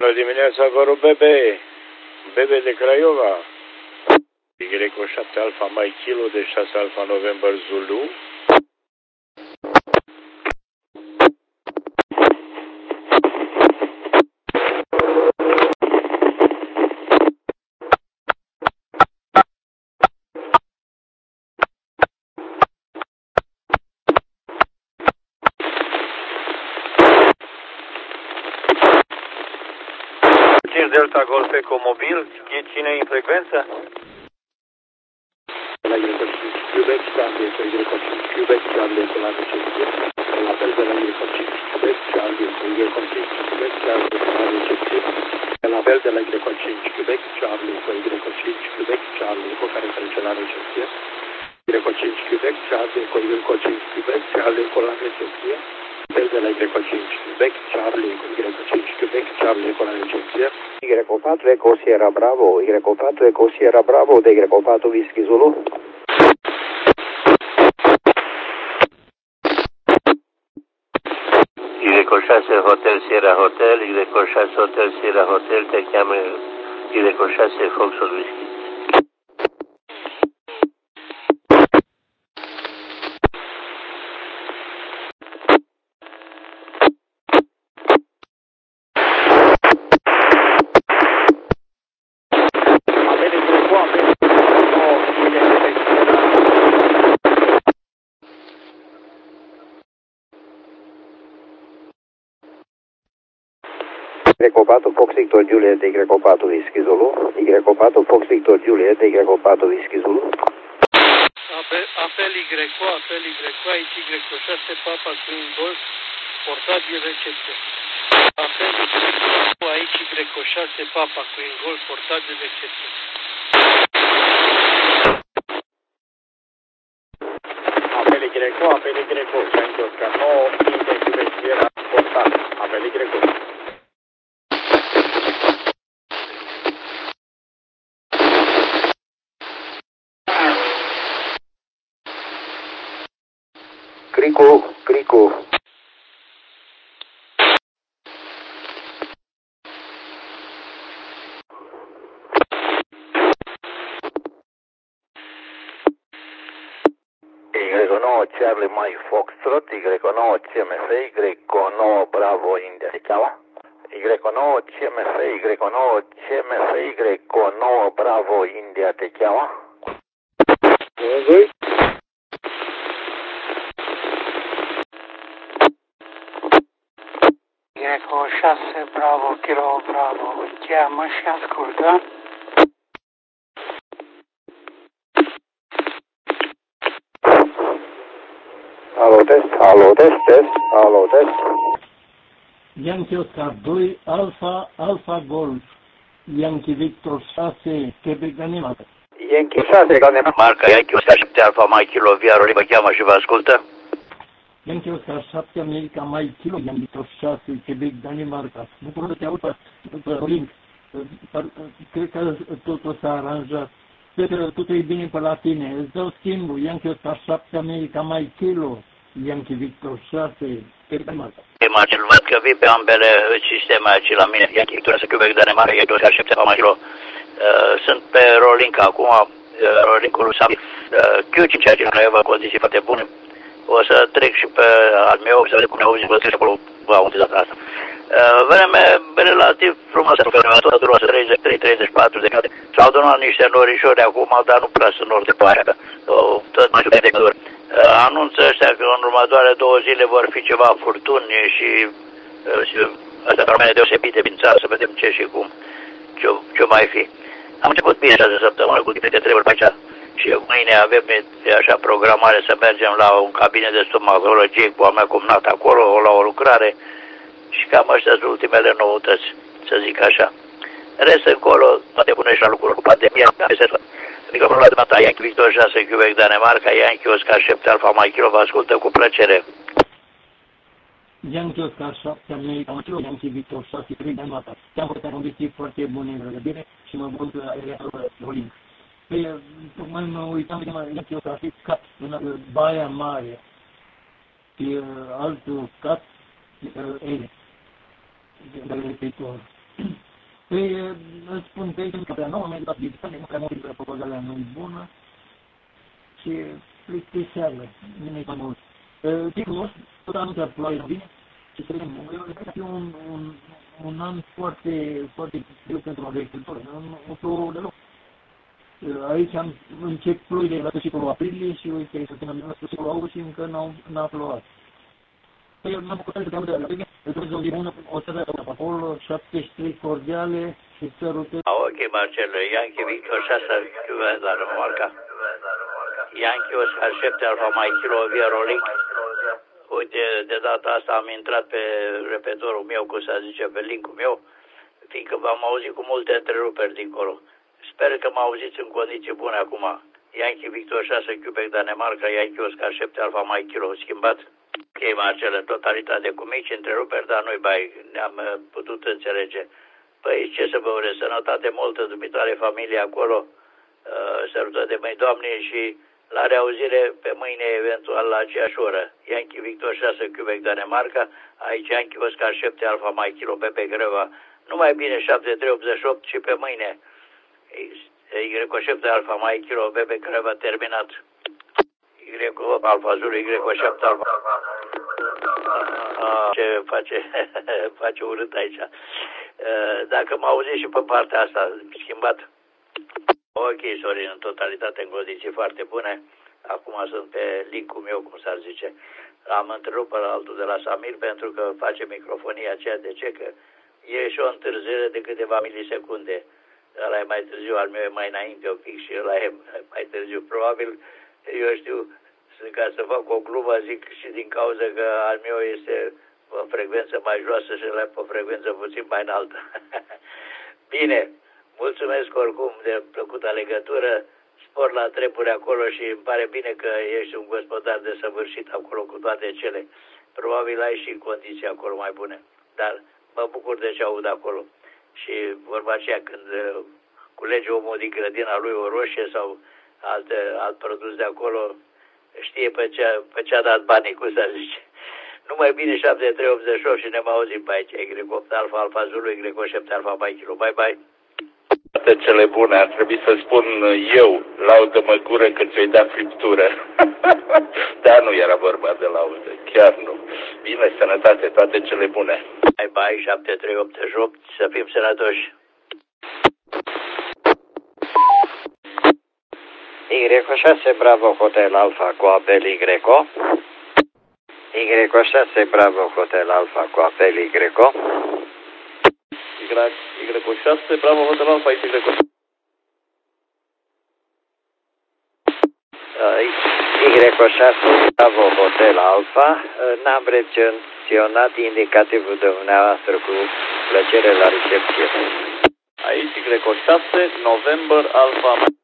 Bună dimineața, vă rog, Bebe de Craiova. Y7 Alfa Mai Kilo de 6 Alfa November Zulu. Delta Golf Ecomobil, cine în frecvență? La Quebec, Charlie, Quebec, Charlie, la recepție. La fel de la Quebec, Charlie, Quebec, Charlie, la recepție. La fel de la Quebec, Charlie, Quebec, Charlie, cu care trece la recepție. Quebec, Charlie, Quebec, Charlie, cu la recepție. Fel de la Quebec, Charlie, Quebec, Charlie, cu la recepție. Y4 Eco Sierra Bravo, Y4 Eco Sierra Bravo de Y4 Whisky Zulu. Y6 Hotel Sierra Hotel, Y6 Hotel Sierra Hotel, te cheamă Y6 Foxtrot Whisky. Y4 Fox Victor Juliet de Y4 Whisky Zulu. Y4 Fox Victor Juliet de Y4 Whisky Zulu. Apel Y, aici Y6 Papa Queen Golf, portabil recepție. Apel Y, aici Y6 Papa Queen Golf, portabil recepție. Apel Y, Yankee Oscar 9, Quebec Sierra, portabil. Apel Y. Crico. Y9 Charlie Mike Foxtrot, Y9 CMF, Y9 Bravo India. ¿Se llama? Y9 CMF, Y9 CMF, Y9 Bravo India. ¿Te llama? Y6 Bravo, Kilo Bravo, chiamă și ascultă. Alo, test. Yankee Oscar 2, Alfa Golf, Yankee Victor 6, Quebec, Danemarca. Yankee 6, Marca Yankee Oscar 7 Alfa Mai Kilo, Via Roli, mă cheamă și vă ascultă. Yankee Oscar 7, America Mai Kilo, Yankee Victor 6, Quebec, Danemarca. Bucură să te aud pe link. Cred că totul s-a aranjat. Sper că totul e bine pe la tine. Îți dau schimbul. Yankee Oscar 7, America Mai Kilo, Yankee Victor 6, Quebec, Danemarca. Marcel, văd că vii pe ambele sisteme aici la mine. Yankee Victor 6 Quebec, Danemarca, Yankee Oscar 7 Alfa Mai Kilo. Sunt pe Rolink acum, Rolinkul lui Sami. Q5 aici la Craiova, condiții foarte bune. O să trec și pe al meu, să vedem cum ne auzi, vă scrie acolo, va unde data asta. Vreme relativ frumoasă, temperatura 33-34 de grade. S-au donat niște norișori acum, dar nu prea sunt nori de pare, tot mai de căduri. Anunță ăștia că în următoare 2 zile vor fi ceva furtuni și astea rămâne deosebite din țară, să vedem ce și cum, ce mai fi. Am început bine această săptămână cu diferite treburi pe aici. Și mâine avem așa programare să mergem la un cabinet de stomatologie cu a mea cumnată acolo, la o lucrare. Și cam astea sunt ultimele noutăți, să zic așa. Rest încolo, toate bune și la lucruri cu pandemia. Microfonul la dumneata, Yankee Victor 6, Quebec, Danemarca, Yankee Oscar 7, Alfa Mai Kilo, vă ascultă cu plăcere. Yankee Oscar 7, America Mai Kilo, Yankee Victor 6, Quebec, Danemarca. Te-am făcut condiții foarte bune în răgăbire și mă bucur că ai Rolink. Păi, tocmai mă uitam de Yankee Oscar 6, Cat, în Baia Mare. Și altul Cat, Ele. Repetitor. Păi, îți spun că ești prea nouă, mi-ai dat dictare, nu prea mult, propagarea nu-i bună și plictiseală, nimic mai mult. Timpul nostru, tot anul de ploaie, bine? Și să vedem, cred că e un an foarte, foarte greu pentru agricultori, nu plouă deloc. Aici încep ploile la sfârșitul aprilie și uite, să ținem la sfârșitul august și încă n-a plouat. Păi, m-am bucurat să te aud de la bine, îți urez o zi bună, o să dea acolo, 73 cordiale și sărute. Ok, Marcelo, Yankee Victor 6, la Romarca. Yankee Oscar 7, Alfa Mike Kilo, Via Rolling. Uite, de data asta am intrat pe repetorul meu, cum să zice, pe link-ul meu, fiindcă v-am auzit cu multe întreruperi dincolo. Sper că mă auziți în condiții bune acum. Yankee Victor 6, Quebec, Danemarca, Yankee Oscar 7, Alfa Mike Kilo, schimbat. Ok, Marcelo, totalitate cu mici întreruperi, dar nu-i bai, ne-am putut înțelege. Păi, ce să vă urez, sănătate multă, dumitare familie acolo, sărută de mâini Doamne și la reauzire pe mâine, eventual la aceeași oră. Yankee Victor 6, Quebec, Danemarca, aici Yankee Oscar 7, Alfa Mike Kilo, Pepe Greva, numai bine 7388 și pe mâine. Y7 Alfa Mike Kilo, Pepe Greva, terminat. Y8 Alfa Zulu, Y7 Alfa. Ce face urât aici. Dacă mă auziți și pe partea asta, schimbat. Ok, Sorin, în totalitate în condiții foarte bune. Acum sunt pe link-ul meu, cum s-ar zice. Am întrerupt pe altul de la Samir pentru că face microfonia aceea. De ce? Că e și o întârziere de câteva milisecunde. Ăla e mai târziu, al meu e mai înainte un pic și ăla e mai târziu. Probabil, eu știu, ca să fac o glumă, zic și din cauza că al meu este pe frecvență mai joasă și ăla pe frecvență puțin mai înaltă. Bine. Mulțumesc oricum de plăcută legătură, spor la treburi acolo și îmi pare bine că ești un gospodar desăvârșit acolo cu toate cele. Probabil ai și condiții acolo mai bune, dar mă bucur de ce aud acolo. Și vorba aceea când culege omul din grădina lui o roșie sau alt produs de acolo, știe pe ce a dat banii, cum să zice. Numai bine 7388 și ne mai auzim pe aici. Y8 Alfa, Alfa Zulu, Y7 Alfa Mike Kilo. Bye bye! Toate cele bune, ar trebui să spun eu, laudă-mă gură că ți-o-i dat friptură. Dar nu era vorba de laudă, chiar nu. Bine, sănătate, toate cele bune. Bye bye, 7388, să fim sănătoși. Y6 Bravo Hotel Alfa cu apel Y. Y6 Bravo Hotel Alfa cu apel Y. Y6 Bravo Hotel Alfa, Y. Y6 Bravo Hotel Alfa, n-am recepționat indicativul de dumneavoastră cu plăcere la recepție. Aici Y6 November Alfa Mike.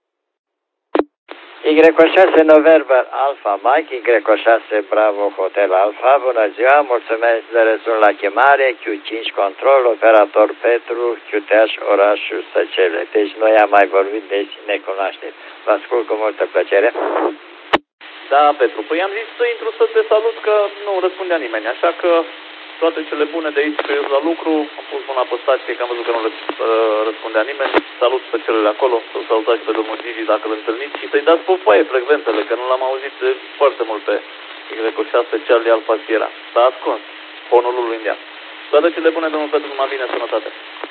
Y6 November Alfa Mike, Y6 Bravo Hotel Alfa, bună ziua, mulțumesc de răspuns la chemare, Q5 Control, operator Petru, Q-Teaș, orașul Săcele. Deci noi am mai vorbit, deci ne cunoașteți. Vă ascult cu multă plăcere. Da, Petru, păi am zis să intru să te salut că nu răspundea nimeni, așa că toate cele bune de aici pe la lucru, am pus mâna pe stație că am văzut că nu răspundea nimeni. Salut pe celele acolo, să-l salutați pe domnul Gigi dacă îl întâlniți și să-i dați pe foaie frecvențele, că nu l-am auzit foarte mult pe Y6 Charlie Alpha Sierra. S-a ascuns Honolulu, India. Toate cele bune, domnul Petru, numai bine, sănătate.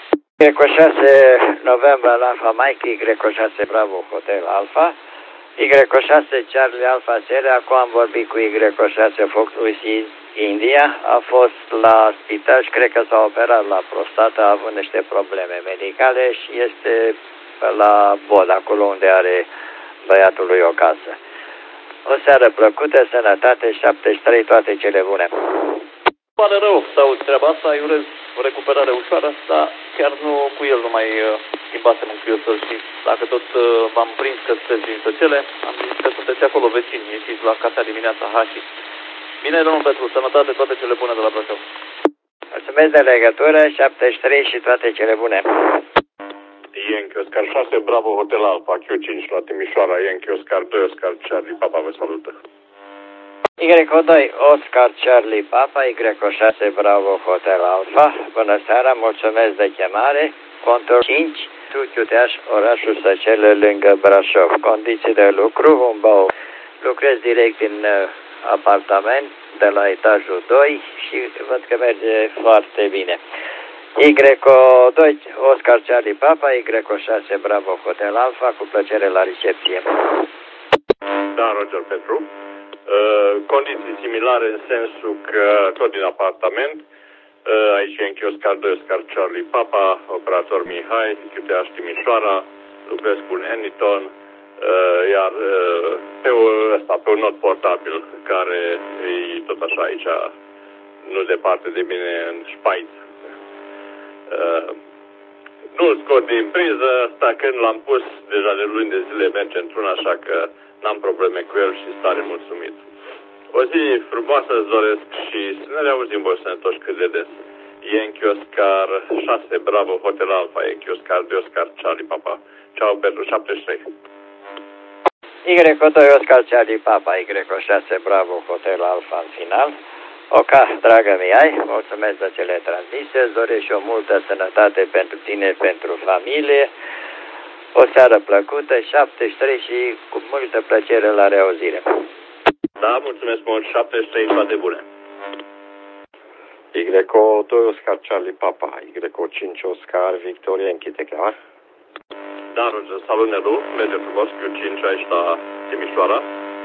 Y6 November Alpha Mike, Y6 Bravo Hotel Alpha, Y6 Charlie Alpha Sierra, acum am vorbit cu Y6 Fox Louis India, a fost la spital și cred că s-a operat la prostată, a avut niște probleme medicale și este la Bod, acolo unde are băiatul lui o casă. O seară plăcută, sănătate, 73, toate cele bune. Pare rău să aud treaba asta, îi urez o recuperare ușoară, dar chiar nu cu el nu mai schimbasem un criosăl și dacă tot v-am prins că sunteți din Săcele, am zis că sunteți acolo vecini, ieșiți la cafea dimineața, Hași. Bine, domnul Petru, sănătate, toate cele bune de la Brașov. Mulțumesc de legătură, 73 și toate cele bune. Yankee Oscar 6, Bravo Hotel Alfa, Q5 la Timișoara, Yankee Oscar 2, Oscar Charlie, papa vă salută. Y2 Oscar Charlie Papa, Y6 Bravo Hotel Alpha. Bună seara, mulțumesc de chemare. Contul 5, Tuchiuteaș, orașul Săcele, lângă Brașov. Condiții de lucru, un bău. Lucrez direct din apartament de la etajul 2 și văd că merge foarte bine. Y2 Oscar Charlie Papa, Y6 Bravo Hotel Alpha, cu plăcere la recepție. Da, Roger Petru. Condiții similare în sensul că tot din apartament, aici e în Oscar 2 Oscar Charlie Papa, operator Mihai, Chiuteaș Timișoara, lucrez cu un Anyton, iar pe un not portabil care e tot așa aici, nu departe de mine, în Spaiț. Nu-l scot din priză, asta când l-am pus deja de luni de zile merge într-un, așa că n-am probleme cu el și stare mulțumit. O zi frumoasă îți doresc și să ne reauzim voi sănătoși cât de des. Yankee Oscar 6 Bravo Hotel Alpha, Yankee Oscar 2 Oscar Charlie Papa. Ciao Petru 73. Y2 Oscar Charlie Papa, Y6 Bravo Hotel Alpha în final. Oca, dragă mi-ai, mulțumesc de cele transmise, îți doresc și o multă sănătate pentru tine, pentru familie. O seară plăcută, 73 și cu multă plăcere la reauzire. Da, mulțumesc mult, 73, toate bune. Y2 Oscar Charlie Papa, Y5 Oscar Victoria, închide clar. Da, Roger, salut Nelu, merge frumos, Q5 aici la Timișoara.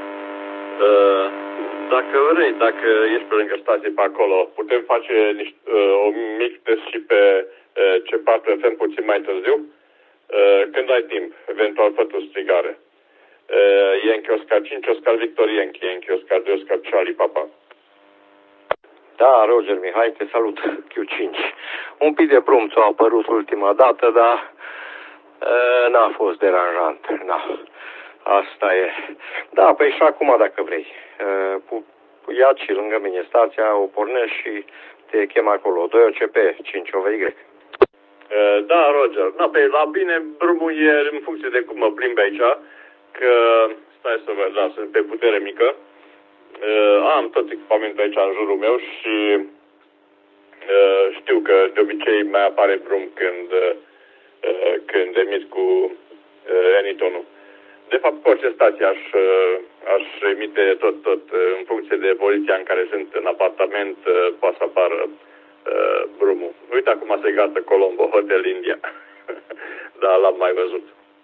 Dacă vrei, dacă ești pe lângă stație pe acolo, putem face o mic test și pe C4 FM puțin mai târziu? Când ai timp, eventual fă tu strigare. Yankee Oscar 5, Oscar Victor Yankee, Yankee Oscar 2, Oscar Charlie Papa. Da, Roger Mihai, te salut, Q5. Un pic de brum ți-a apărut ultima dată, dar n-a fost deranjant, asta e. Da, păi și acum dacă vrei. Ia și lângă mine stația, o pornești și te chem acolo, 2 OCP, 5 OVY. Da, Roger. Da, pe la bine drumul e în funcție de cum mă plimb aici, că stai să văd, da, sunt pe putere mică. Am tot echipamentul aici în jurul meu și știu că de obicei mai apare drum când emit cu Anytonul. De fapt, cu orice stație aș emite tot în funcție de poziția în care sunt în apartament, poate să apară drumul. Uite acum se gata Colombo, Hotel India. Da, l-am mai văzut.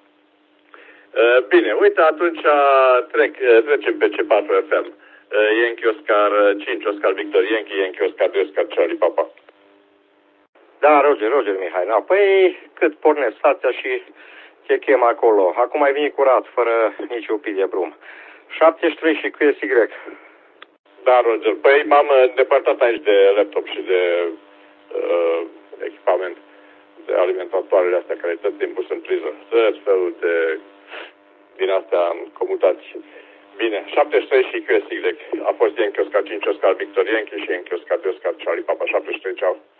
Bine, uite, atunci trecem pe C4 FM. Yankee Oscar 5, Oscar Victor Yankee, Yankee Oscar 2, Oscar Charlie Papa. Da, Roger Mihai. Da, păi cât pornesc stația și te chem acolo. Acum ai venit curat, fără nici o pil de brum. 73 și cu SY. Da, Roger. Păi m-am depărtat aici de laptop și de echipament, de alimentatoarele astea care tot timpul sunt priză. Tot felul din astea comutații. Bine, 73 și QSY. A fost Yankee Oscar 5, Oscar Victor Yankee și Yankee Oscar 2, Oscar Charlie Papa. 73, ceau.